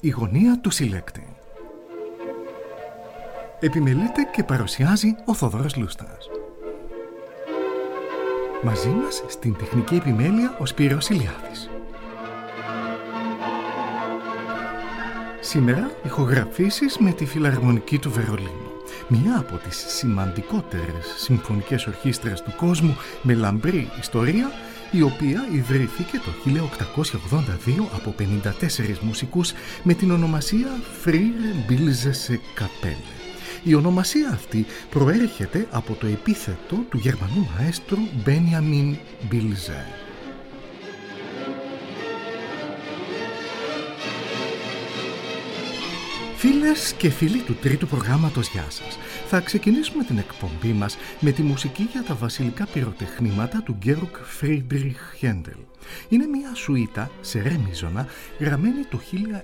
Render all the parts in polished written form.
η γωνία του συλλέκτη. Επιμελείται και παρουσιάζει ο Θόδωρος Λούστας. Μαζί μας στην τεχνική επιμέλεια ο Σπύρος Ηλιάδης. Σήμερα ηχογραφήσεις με τη Φιλαρμονική του Βερολίνου, μία από τις σημαντικότερες συμφωνικές ορχήστρες του κόσμου με λαμπρή ιστορία, η οποία ιδρύθηκε το 1882 από 54 μουσικούς με την ονομασία Freie Bildliche Kapelle. Η ονομασία αυτή προέρχεται από το επίθετο του Γερμανού μαέστρου Benjamin Bilge. Φίλες και φίλοι του τρίτου προγράμματος, γεια σας. Θα ξεκινήσουμε την εκπομπή μας με τη μουσική για τα βασιλικά πυροτεχνήματα του Georg Friedrich Händel. Είναι μια σουίτα σε ρε μείζωνα γραμμένη το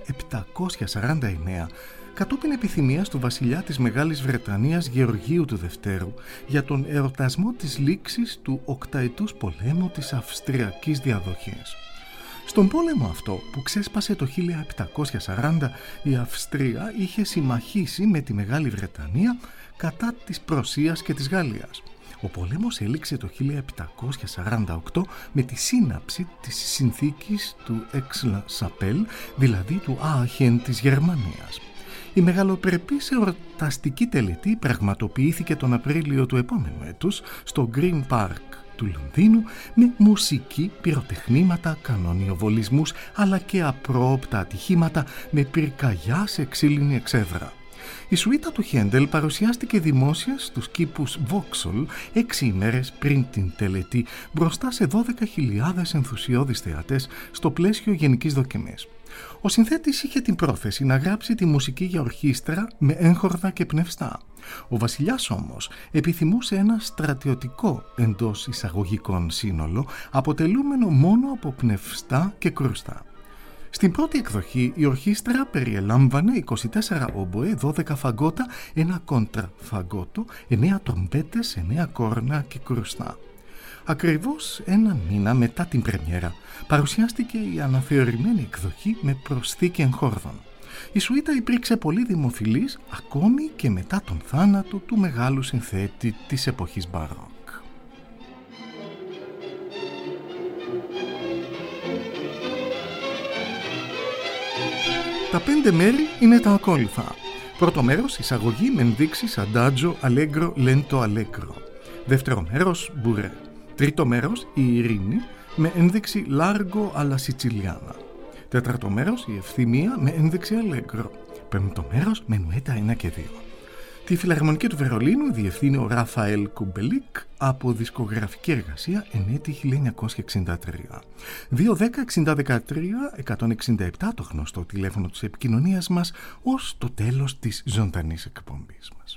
1749 κατόπιν επιθυμίας του βασιλιά της Μεγάλης Βρετανίας Γεωργίου του Δευτέρου για τον εορτασμό της λήξης του οκταετούς πολέμου της Αυστριακής Διαδοχής. Στον πόλεμο αυτό που ξέσπασε το 1740, η Αυστρία είχε συμμαχήσει με τη Μεγάλη Βρετανία κατά της Πρωσίας και της Γαλλίας. Ο πόλεμος έληξε το 1748 με τη σύναψη της συνθήκης του Aix-la-Chapelle, δηλαδή του Άχεν της Γερμανίας. Η μεγαλοπρεπής εορταστική τελετή πραγματοποιήθηκε τον Απρίλιο του επόμενου έτους στο Green Park του Λονδίνου με μουσική, πυροτεχνήματα, κανονιοβολισμούς αλλά και απρόοπτα ατυχήματα με πυρκαγιά σε ξύλινη εξέδρα. Η σουίτα του Χέντελ παρουσιάστηκε δημόσια στους κήπους Vauxhall 6 ημέρες πριν την τελετή μπροστά σε 12.000 ενθουσιώδεις θεατές στο πλαίσιο γενικής δοκιμής. Ο συνθέτης είχε την πρόθεση να γράψει τη μουσική για ορχήστρα με έγχορδα και πνευστά. Ο βασιλιάς όμως επιθυμούσε ένα στρατιωτικό εντός εισαγωγικών σύνολο αποτελούμενο μόνο από πνευστά και κρούστα. Στην πρώτη εκδοχή η ορχήστρα περιελάμβανε 24 όμποε, 12 φαγκότα, ένα κόντραφαγκότο, 9 τρομπέτες, 9 κόρνα και κρουστά. Ακριβώς ένα μήνα μετά την πρεμιέρα παρουσιάστηκε η αναθεωρημένη εκδοχή με προσθήκη εγχόρδων. Η σουίτα υπήρξε πολύ δημοφιλής ακόμη και μετά τον θάνατο του μεγάλου συνθέτη της εποχής Μπαρόκ. Τα 5 μέρη είναι τα ακόλουθα. Πρώτο μέρος, εισαγωγή με ενδείξεις Adagio, Allegro, Lento, Allegro. Δεύτερο μέρος, Bourré. Τρίτο μέρος, η ειρήνη με ένδειξη Largo alla Siciliana. Τέταρτο μέρος, η ευθυμία με ένδειξη Allegro. Πέμπτο μέρος, Μενουέτα 1 και 2. Τη Φιλαρμονική του Βερολίνου διευθύνει ο Ραφαέλ Κουμπελίκ από δισκογραφική εργασία εν έτη 1963. 210-6013-167 το γνωστό τηλέφωνο της επικοινωνίας μας ως το τέλος της ζωντανής εκπομπής μας.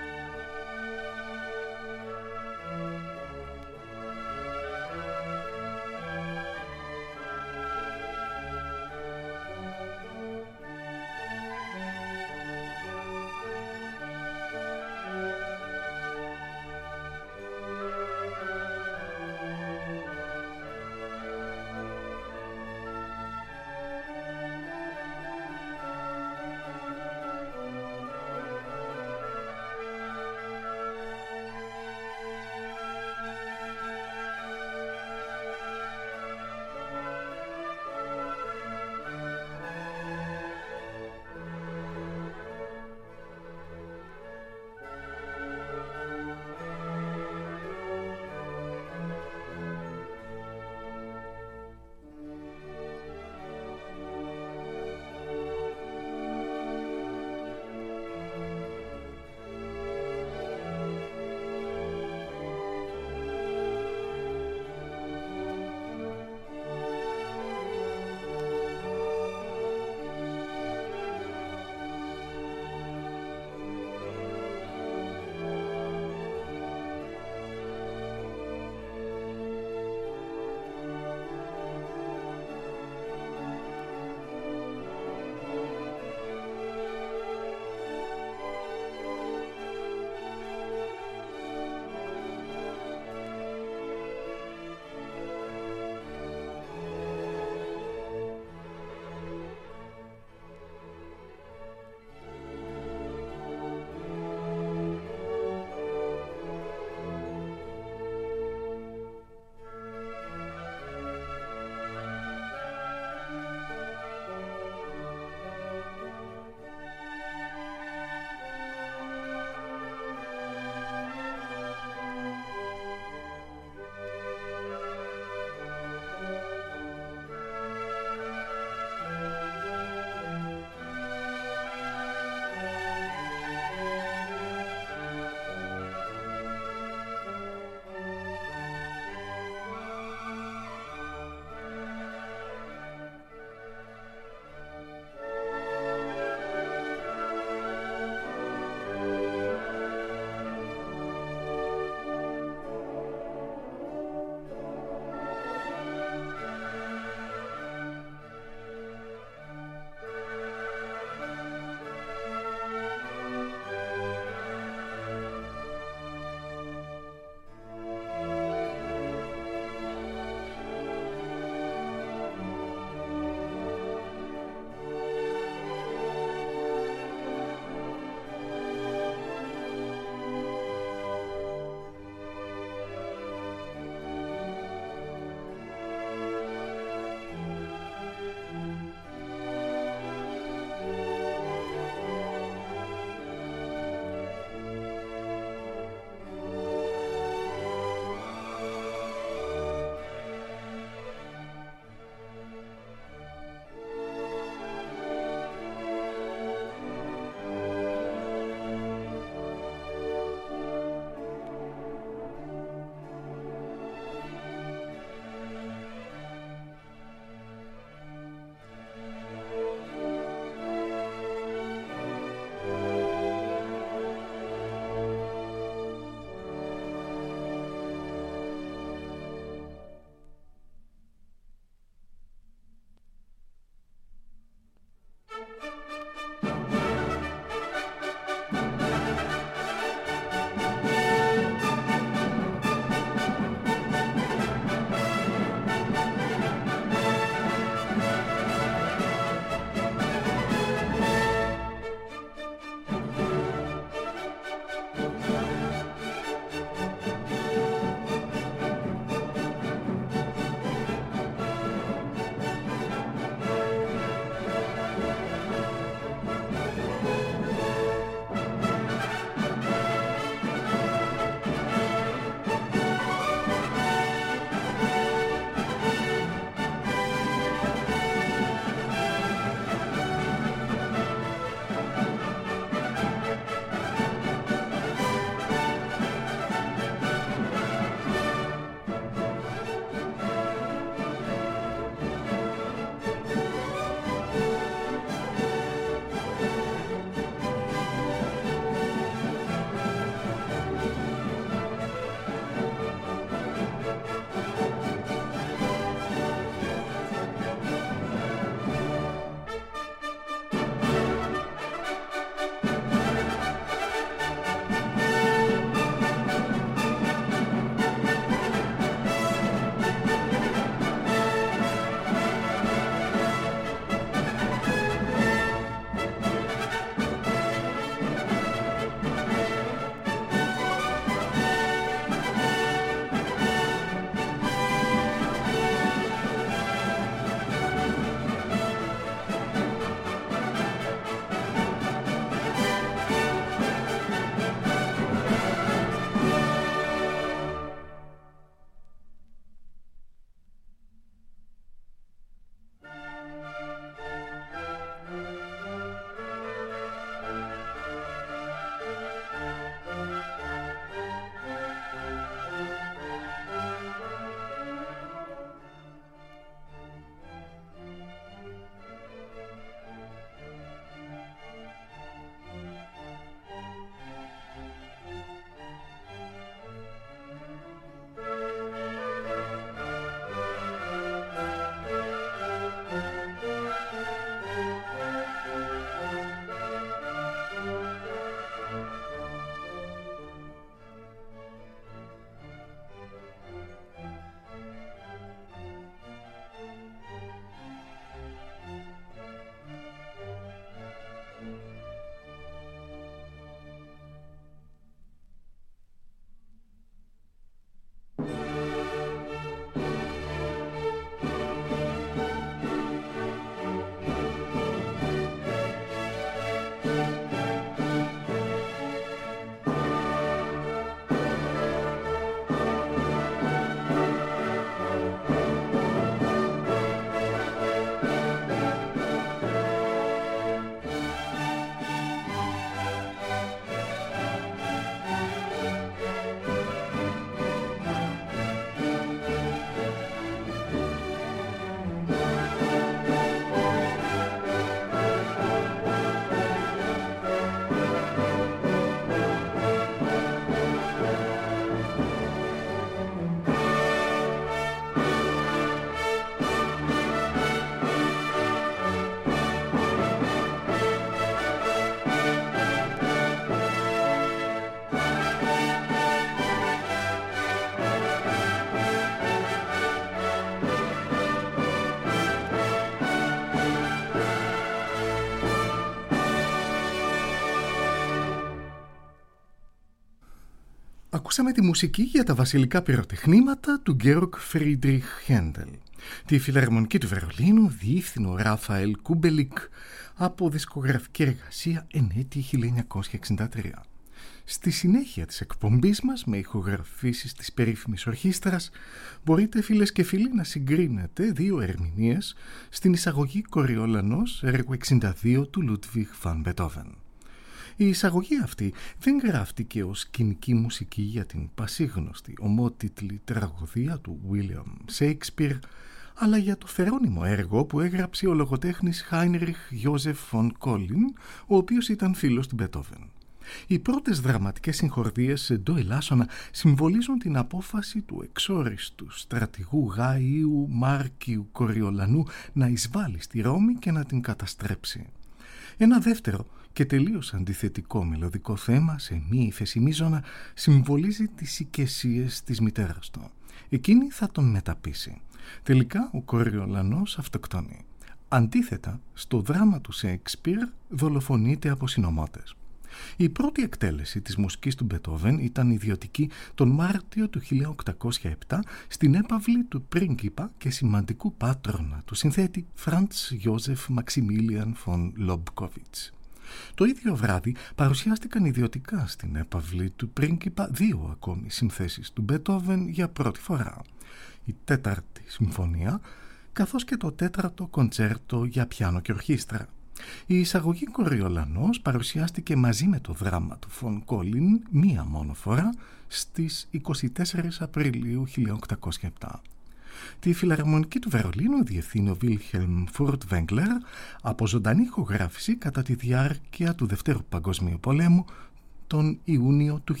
Ακούσαμε τη μουσική για τα βασιλικά πυροτεχνήματα του Γκέοργκ Φρίντριχ Χέντελ. Τη φιλαρμονική του Βερολίνου διεύθυνε ο Ράφαελ Κούμπελικ από δισκογραφική εργασία εν έτη 1963. Στη συνέχεια της εκπομπής μας, με ηχογραφήσεις της περίφημης ορχήστρας, μπορείτε φίλες και φίλοι να συγκρίνετε δύο ερμηνείες στην εισαγωγή Κοριόλανος έργου 62 του Λούντβιχ βαν Μπετόβεν. Η εισαγωγή αυτή δεν γράφτηκε ως σκηνική μουσική για την πασίγνωστη ομότιτλη τραγωδία του William Shakespeare, αλλά για το φερόνιμο έργο που έγραψε ο λογοτέχνης Χάινριχ Γιώζεφ φον Κόλιν, ο οποίος ήταν φίλος του Μπετόβεν. Οι πρώτες δραματικές συγχορδίες σε ντο ελάσσονα συμβολίζουν την απόφαση του εξόριστου στρατηγού Γάιου Μάρκιου Κοριολανού να εισβάλει στη Ρώμη και να την καταστρέψει. Ένα δεύτερο και τελείως αντιθετικό μελωδικό θέμα σε μη υφεσιμίζωνα συμβολίζει τις οικεσίες της μητέρας του. Εκείνη θα τον μεταπίσει. Τελικά ο Κοριολανός αυτοκτονεί. Αντίθετα, στο δράμα του Σέικσπιρ δολοφονείται από συνωμότες. Η πρώτη εκτέλεση της μουσικής του Μπετόβεν ήταν ιδιωτική τον Μάρτιο του 1807 στην έπαυλη του πρίγκιπα και σημαντικού πάτρονα του συνθέτη Φραντς Γιώζεφ Μαξιμίλιαν φον Λομπκόβιτς. Το ίδιο βράδυ παρουσιάστηκαν ιδιωτικά στην έπαυλη του πρίγκιπα δύο ακόμη συνθέσεις του Μπετόβεν για πρώτη φορά. Η τέταρτη συμφωνία καθώς και το τέταρτο κοντσέρτο για πιάνο και ορχήστρα. Η εισαγωγή Κοριολανός παρουσιάστηκε μαζί με το δράμα του Φον Κόλιν μία μόνο φορά στις 24 Απριλίου 1807. Τη φιλαρμονική του Βερολίνου διευθύνει ο Βίλχελμ Φουρτβέγκλερ από ζωντανή ηχογράφηση κατά τη διάρκεια του Δευτέρου Παγκοσμίου Πολέμου τον Ιούνιο του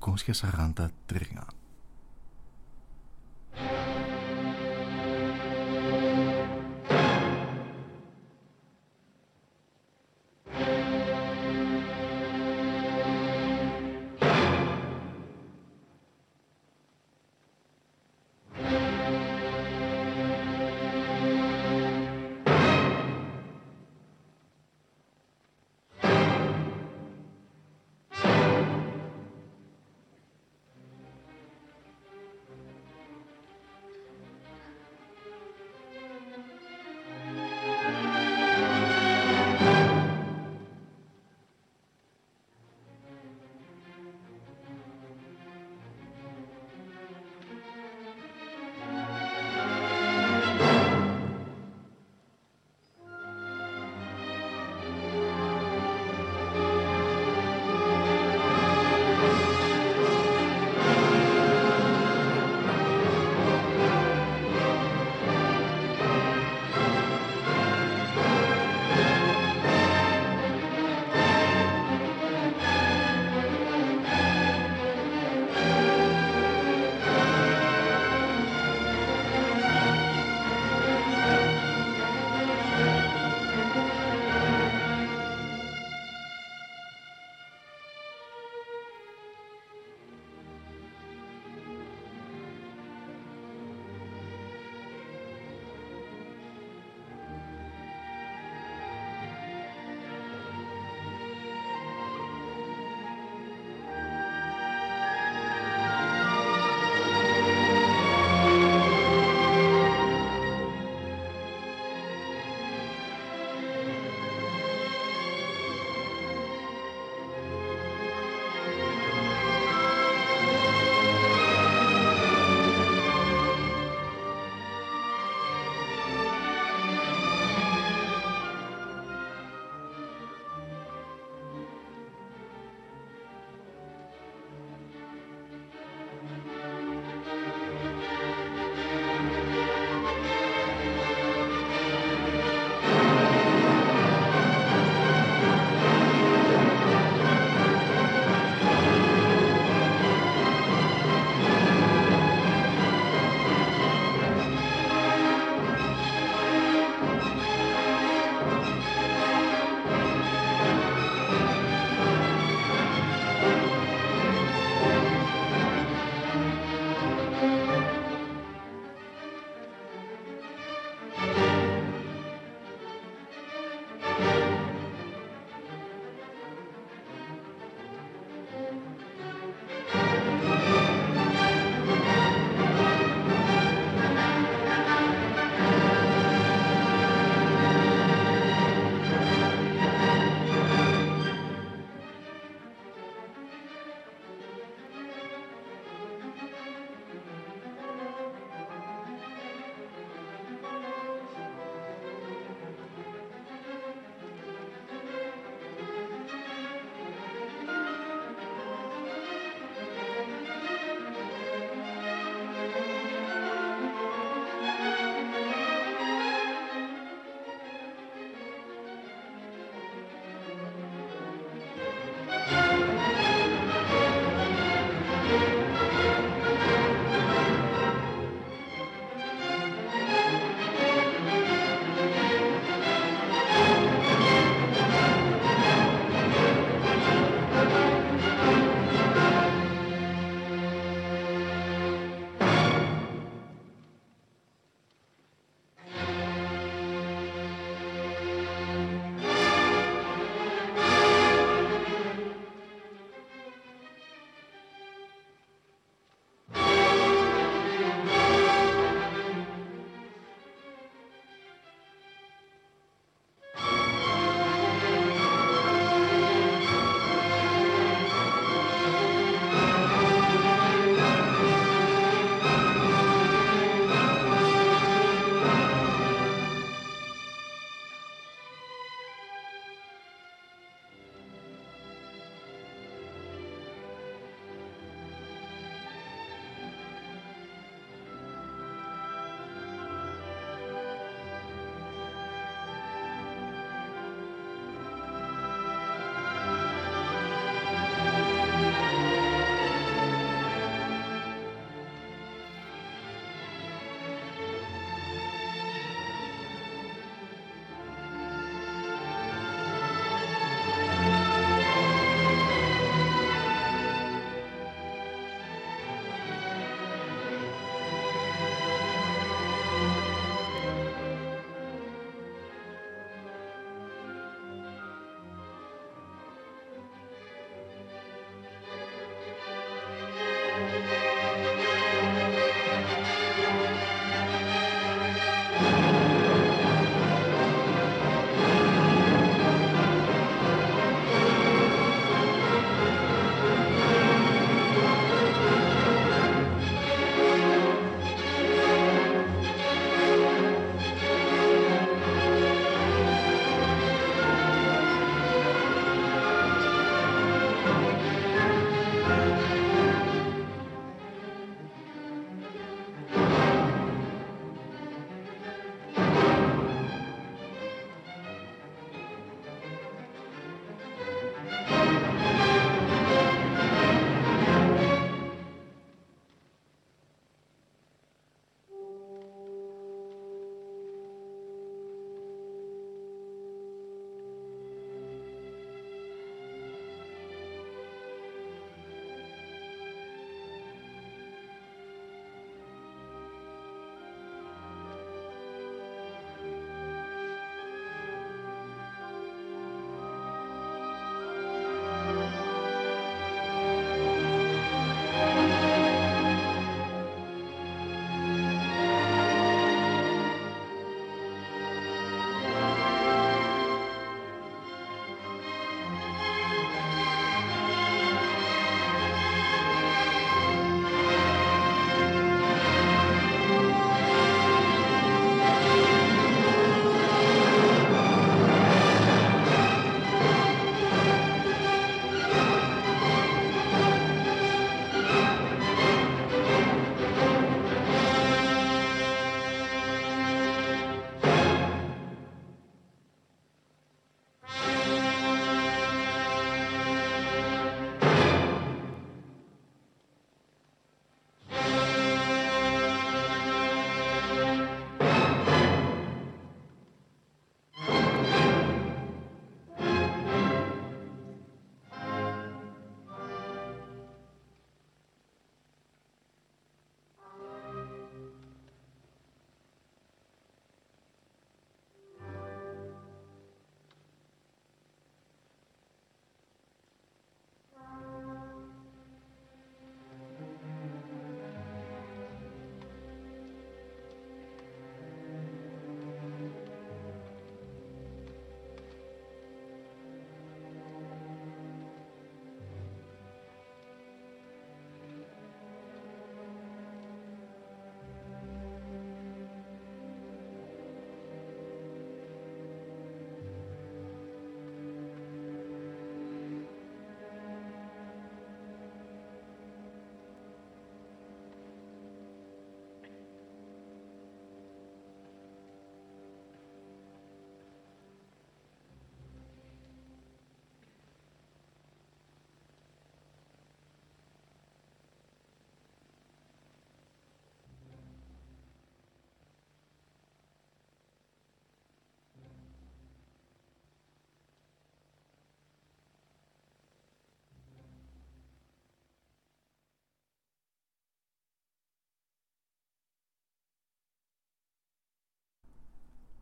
1943.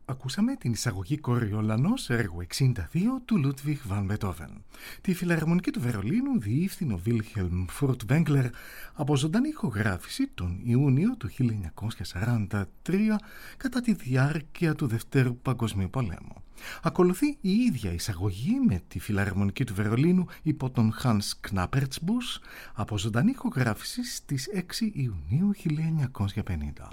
Ακούσαμε την εισαγωγή Κοριολανός, έργο 62 του Λούντβιχ Βαν Μπετόβεν. Τη φιλαρμονική του Βερολίνου διεύθυνε ο Βίλχελμ Φουρτβέγκλερ από ζωντανή ηχογράφηση τον Ιούνιο του 1943 κατά τη διάρκεια του Δευτέρου Παγκοσμίου Πολέμου. Ακολουθεί η ίδια εισαγωγή με τη φιλαρμονική του Βερολίνου υπό τον Hans Knappertsbusch από ζωντανή ηχογράφηση στις 6 Ιουνίου 1950.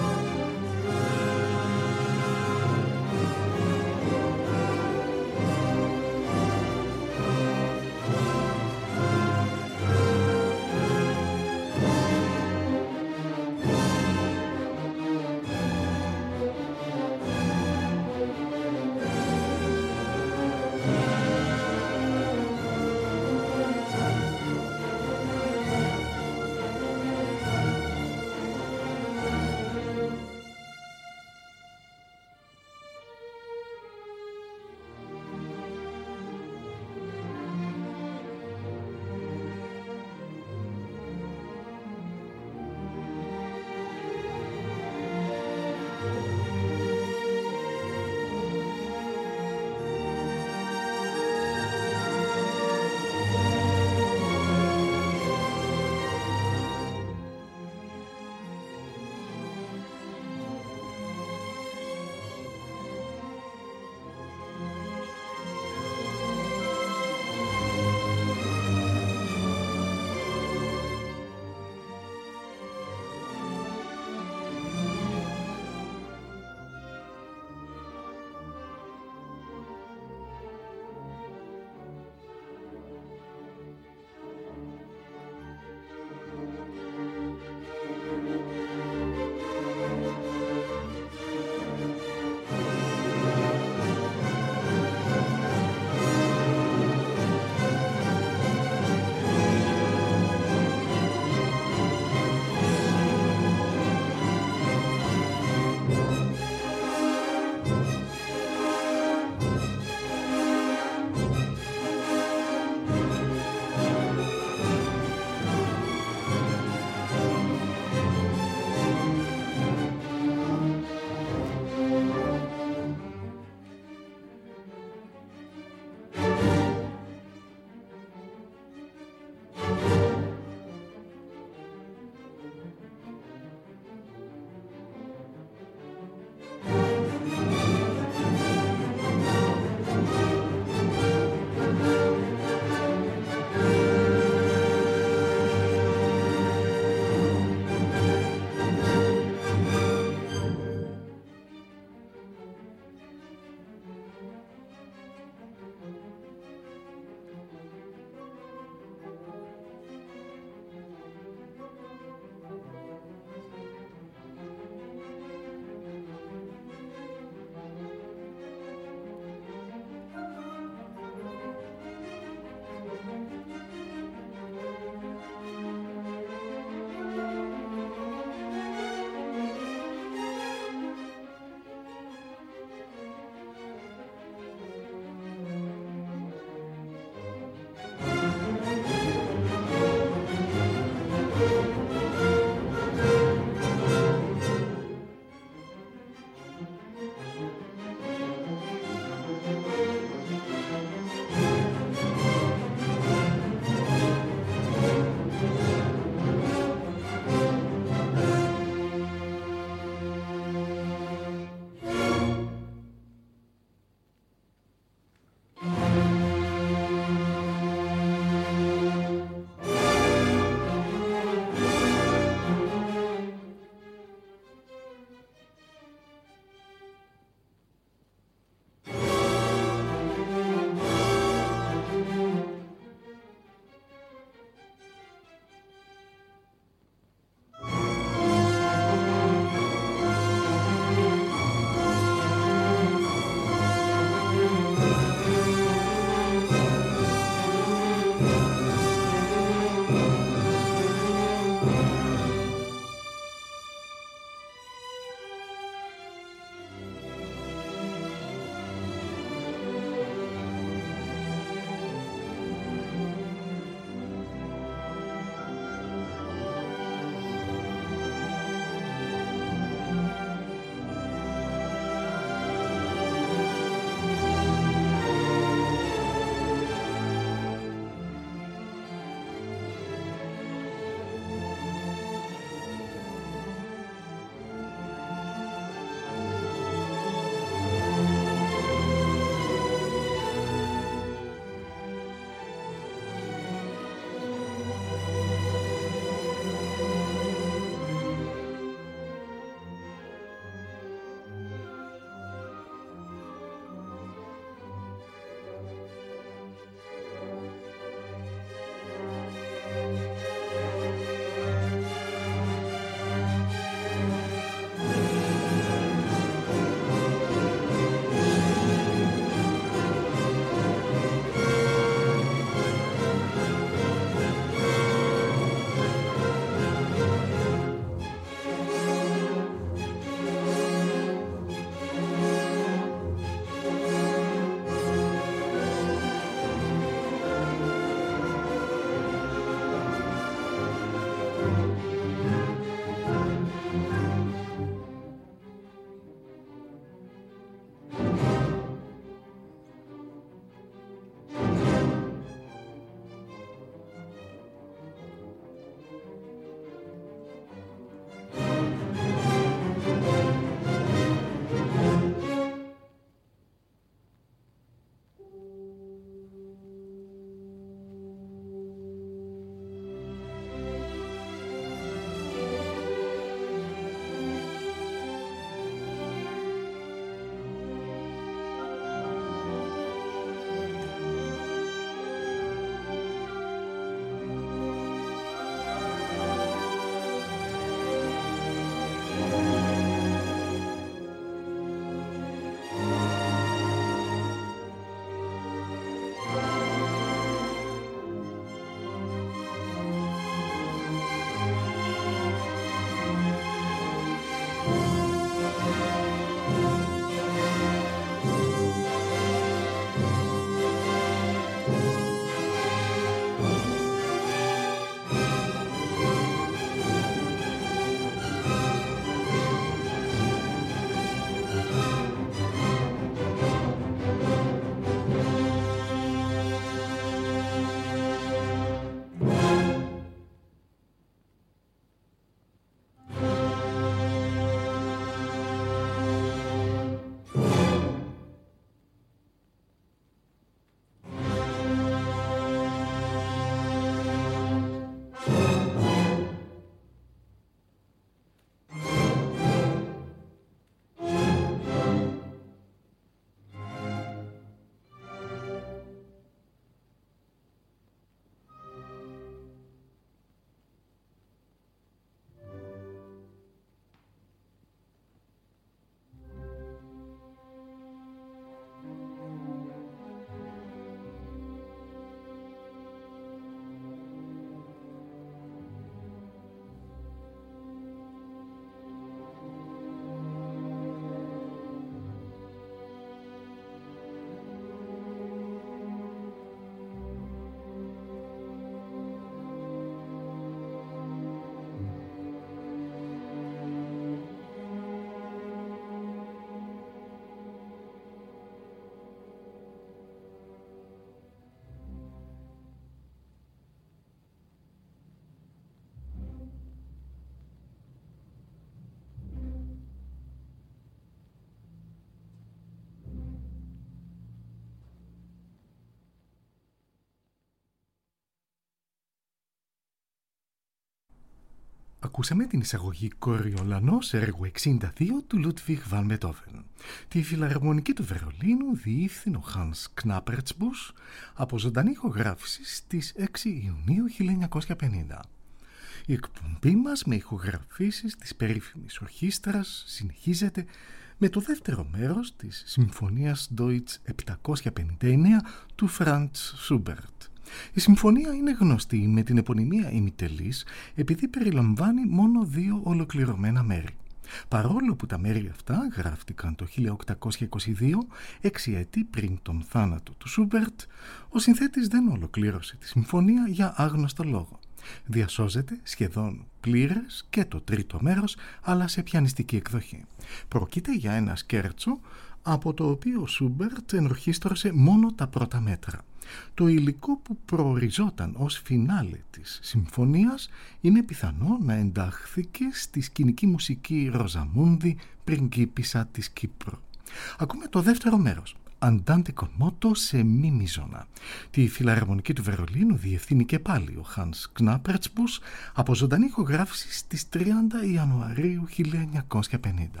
Ακούσαμε την εισαγωγή Κοριολανός έργου 62 του Λούτβιχ Βαν Μπετόβεν. Τη φιλαρμονική του Βερολίνου διεύθυνε ο Hans Knappertsbusch από ζωντανή ηχογράφηση στις 6 Ιουνίου 1950. Η εκπομπή μας με ηχογραφήσεις της περίφημης ορχήστρας συνεχίζεται με το δεύτερο μέρος της Συμφωνίας Deutsch 759 του Franz Schubert. Η συμφωνία είναι γνωστή με την επωνυμία ημιτελής επειδή περιλαμβάνει μόνο 2 ολοκληρωμένα μέρη. Παρόλο που τα μέρη αυτά γράφτηκαν το 1822, 6 έτη πριν τον θάνατο του Σούμπερτ, ο συνθέτης δεν ολοκλήρωσε τη συμφωνία για άγνωστο λόγο. Διασώζεται σχεδόν πλήρες και το τρίτο μέρος, αλλά σε πιανιστική εκδοχή. Πρόκειται για ένα σκέρτσο από το οποίο ο Σούμπερτ ενορχίστρωσε μόνο τα πρώτα μέτρα. Το υλικό που προοριζόταν ως φινάλε της συμφωνίας είναι πιθανό να εντάχθηκε στη σκηνική μουσική Ροζαμούντι, πριγκίπισσα της Κύπρου. Ακούμε το δεύτερο μέρος, Andante con moto σε μη μίζωνα. Τη φιλαρμονική του Βερολίνου διευθύνει και πάλι ο Hans Knappertsbusch από ζωντανή ηχογράφηση στις 30 Ιανουαρίου 1950.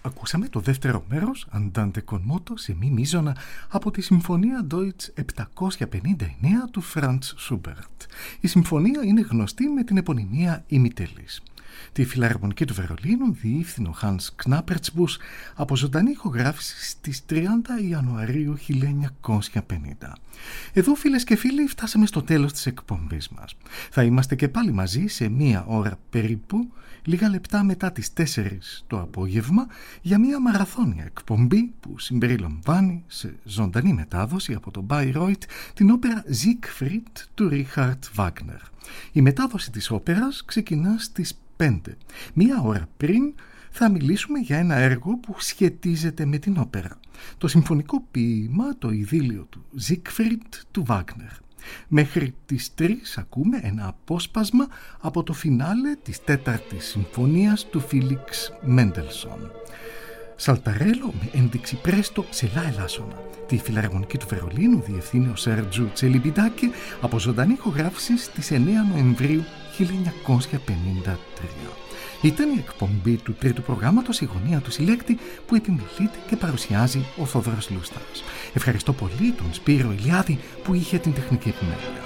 Ακούσαμε το δεύτερο μέρος, Andante con moto, σε μη μείζωνα, από τη Συμφωνία Deutsch 759 του Franz Schubert. Η συμφωνία είναι γνωστή με την επωνυμία ημιτελής. Τη Φιλαρμονική του Βερολίνου διεύθυνε ο Hans Knappertsbusch από ζωντανή ηχογράφηση στις 30 Ιανουαρίου 1950. Εδώ, φίλες και φίλοι, φτάσαμε στο τέλος της εκπομπής μας. Θα είμαστε και πάλι μαζί σε μία ώρα περίπου, λίγα λεπτά μετά τις 4 το απόγευμα, για μία μαραθώνια εκπομπή που συμπεριλαμβάνει σε ζωντανή μετάδοση από τον Bayreuth την όπερα Siegfried του Richard Wagner. Η μετάδοση της όπερας ξεκινά στις 5. Μία ώρα πριν θα μιλήσουμε για ένα έργο που σχετίζεται με την όπερα. Το συμφωνικό ποίημα, το ειδήλιο του Siegfried του Wagner. Μέχρι τις 3 ακούμε ένα απόσπασμα από το φινάλε της 4ης συμφωνίας του Φίλιξ Μέντελσον. Σαλταρέλο με ένδειξη πρέστο σε λα ελάσσονα. Τη Φιλαρμονική του Βερολίνου διευθύνει ο Σέρτζου Τσελιμπιντάκη από ζωντανή ηχογράφηση στις 9 Νοεμβρίου 1953. Ήταν η εκπομπή του τρίτου προγράμματος «Η γωνία του συλλέκτη» που επιμελείται και παρουσιάζει ο Θόδωρος Λούσταρας. Ευχαριστώ πολύ τον Σπύρο Ηλιάδη που είχε την τεχνική επιμέλεια.